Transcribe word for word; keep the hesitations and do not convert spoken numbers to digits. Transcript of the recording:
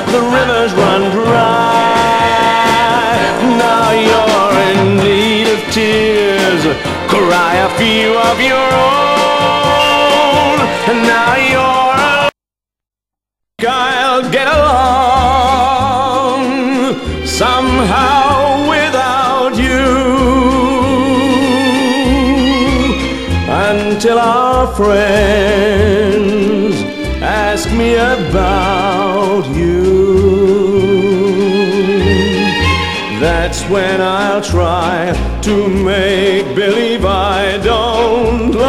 the rivers run dry. Now you're in need of tears, cry a few of your own. And now you're alone, I'll get along somehow without you, until our friends ask me about you. That's when I'll try to make believe I don't